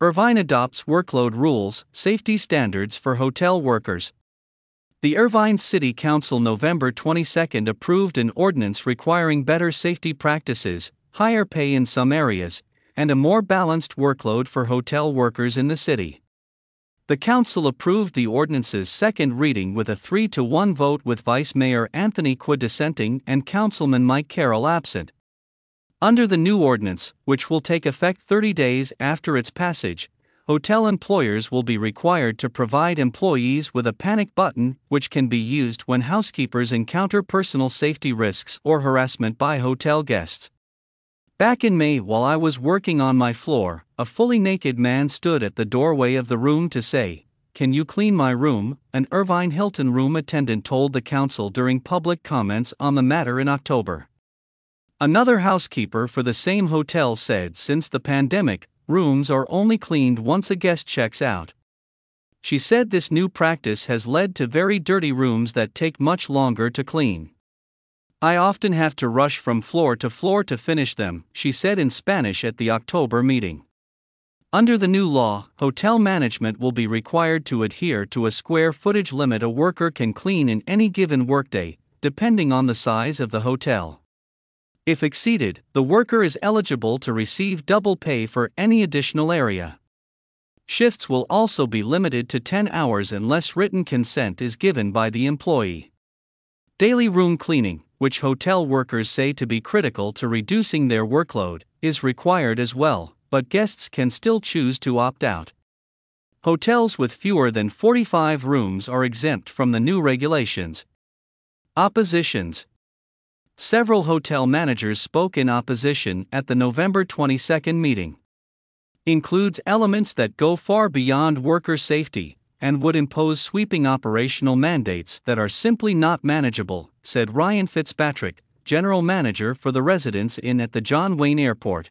Irvine adopts workload rules, safety standards for hotel workers. The Irvine City Council November 22 approved an ordinance requiring better safety practices, higher pay in some areas, and a more balanced workload for hotel workers in the city. The council approved the ordinance's second reading with a 3-1 vote, with Vice Mayor Anthony Quinn dissenting and Councilman Mike Carroll absent. Under the new ordinance, which will take effect 30 days after its passage, hotel employers will be required to provide employees with a panic button, which can be used when housekeepers encounter personal safety risks or harassment by hotel guests. Back in May, while I was working on my floor, a fully naked man stood at the doorway of the room to say, "Can you clean my room?" an Irvine Hilton room attendant told the council during public comments on the matter in October. Another housekeeper for the same hotel said since the pandemic, rooms are only cleaned once a guest checks out. She said this new practice has led to very dirty rooms that take much longer to clean. "I often have to rush from floor to finish them," she said in Spanish at the October meeting. Under the new law, hotel management will be required to adhere to a square footage limit a worker can clean in any given workday, depending on the size of the hotel. If exceeded, the worker is eligible to receive double pay for any additional area. Shifts will also be limited to 10 hours unless written consent is given by the employee. Daily room cleaning, which hotel workers say to be critical to reducing their workload, is required as well, but guests can still choose to opt out. Hotels with fewer than 45 rooms are exempt from the new regulations. Oppositions. Several hotel managers spoke in opposition at the November 22 meeting. Includes elements that go far beyond worker safety and would impose sweeping operational mandates that are simply not manageable, said Ryan Fitzpatrick, general manager for the Residence Inn at the John Wayne Airport.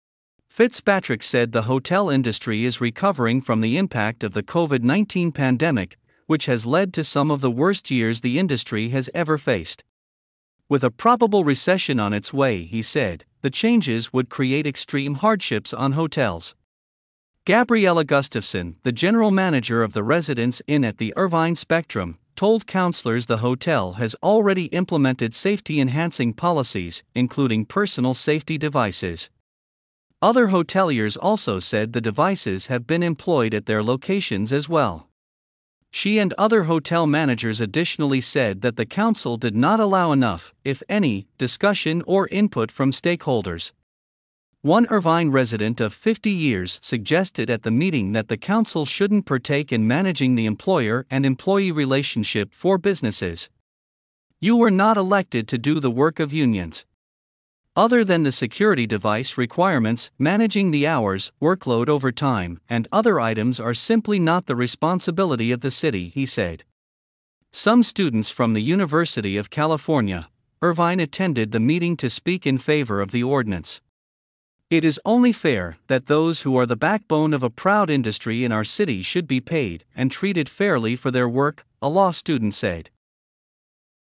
Fitzpatrick said the hotel industry is recovering from the impact of the COVID-19 pandemic, which has led to some of the worst years the industry has ever faced. With a probable recession on its way, he said, the changes would create extreme hardships on hotels. Gabriella Gustafson, the general manager of the Residence Inn at the Irvine Spectrum, told counselors the hotel has already implemented safety-enhancing policies, including personal safety devices. Other hoteliers also said the devices have been employed at their locations as well. She and other hotel managers additionally said that the council did not allow enough, if any, discussion or input from stakeholders. One Irvine resident of 50 years suggested at the meeting that the council shouldn't partake in managing the employer and employee relationship for businesses. "You were not elected to do the work of unions. Other than the security device requirements, managing the hours, workload overtime, and other items are simply not the responsibility of the city," he said. Some students from the University of California, Irvine attended the meeting to speak in favor of the ordinance. "It is only fair that those who are the backbone of a proud industry in our city should be paid and treated fairly for their work," a law student said.